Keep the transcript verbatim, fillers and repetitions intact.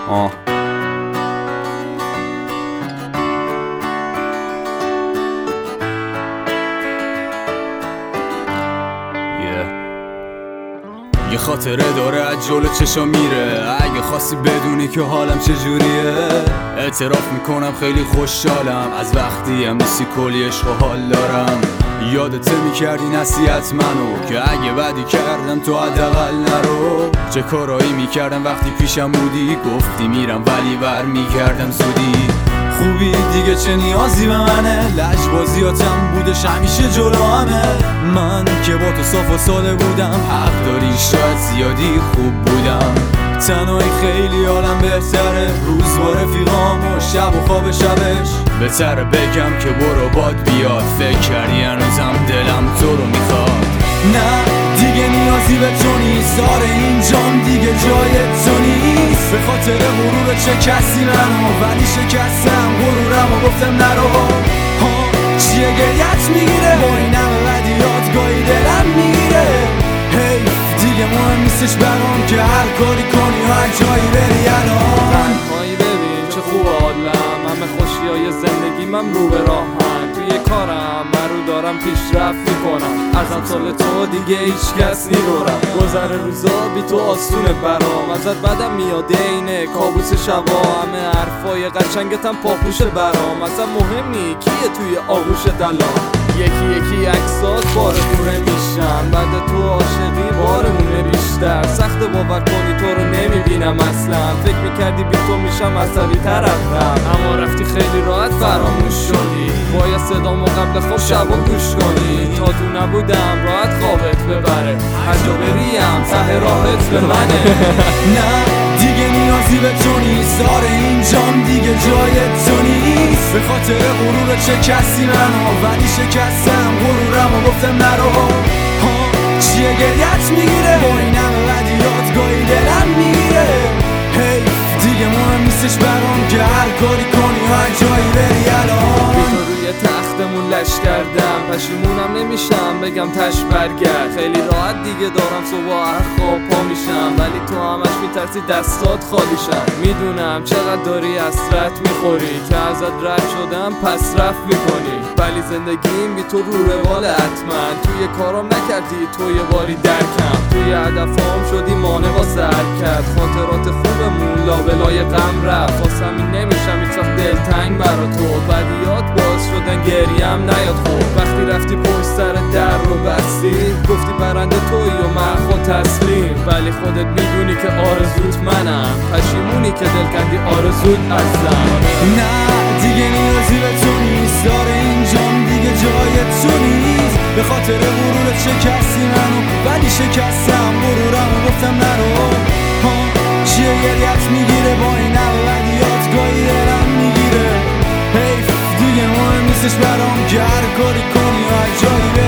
آه یه خاطره داره از جلو چشا میره، اگه خواستی بدونی که حالم چجوریه. اعتراف میکنم خیلی خوشحالم از وقتی هم نیستی، کلی عشق و حال دارم. یادت میکردی نصیحت منو که اگه بدی کردم تو حداقل نرو. چه کارایی میکردم وقتی پیشم بودی، گفتی میرم ولی بر میکردم زودی. خوبی دیگه چه نیازی به منه، لجبازیاتم بودش همیشه جلو همه. من که با تو صاف و ساده بودم، حق داری شاید زیادی خوب بودم. تنهایی خیلی حالم بهتره، روز با رفیقام و شب و خواب شبش. بهتره بگم که برو باد بیاد، فکر کردی هنوزم دلم تو رو میخواد. نه دیگه نیازی به تو نیست، آره این جام دیگه جای تو نیست. به خاطر غرور چه کسی منو، ولی شکستم غرورم و گفتم نرو. ها چیه گریت میگیره، با این همه بدیات گاهی دلم میگیره. حیف دیگه مهم نیستش برام که هر کاری کنی و هر جایی بری. الان تنهایی ببین چه خوب حالم، همه خوشی های زندگی من رو به راهم. توی کارم من رو دارم پیشرفت میکنم، از امثال تو دیگه هیچ کس نیرورم. گذر روزا بی تو آسونه برام، ازت بدم میاد اینه کابوس شبا. همه حرفای قشنگتم پاپوش برام، اصلا مهم نی کیه توی آغوش دلام. یکی یکی عکسات باره دوره میشم، بعد تو عاشقی بارمونه بیشتر. سخت باور کنی تو رو نمیبینم اصلا، فکر میکردی بی تو میشم عصبی تر رفتم. اما رفتی خیلی راحت فراموش شدی، باید صدامو قبل خواب شبا گوش کنی. تا تو نبودم راحت خوابت ببره، هر جا بریم ته راحت به منه. نه دیگه نیازی به تو نیست، آره این جام دیگه جای تو نیست. به خاطر غرور چه کسی منو، ولی شکستم غرورم و گفتم نرو. ها چیه گریت میگیره، با این همه بدیات گاهی دلم میگیره. حیف دیگه مهم نیستش برام که هر کاری کنی و هر جایی بری. الان روی تختمون لش کردم، پشیمونم نمیشم بگم تش برگرد. خیلی راحت دیگه دارم صبح خواب پا میشم، ولی تو همش میترسی دستات خالیشم. میدونم چقدر داری حسرت میخوری که ازت رد شدم پس رفت میکنی، ولی زندگیم بی تو رو روال حتما. توی کارام نکردی تو یه باری درکم، توی هدفام شدی مانع واسه حرکت. خاطرات خوبمون لابلای غم رفت، واسه همین نمیشم هیچ وقت دلتنگ برا تو. بدیات باعث شدن گریم نیاد خوب، وقتی رفتی پشت سر در رو بستی، گفتی برنده تویی و من خود تسلیم. ولی خودت میدونی که آرزوت منم، پشیمونی که دل کندی آرزوت ازم. نه دیگه نیازی به تو نیست، داره این جام دیگه جای تو نیست. به خاطر غرور چه کسی منو، ولی شکستم غرورم و گفتم نرو. ها چیه گریت میگیره، با این همه بدیات گاهی دلم میگیره. حیف دیگه مهم نیستش برام که هر کاری کنی و هر جایی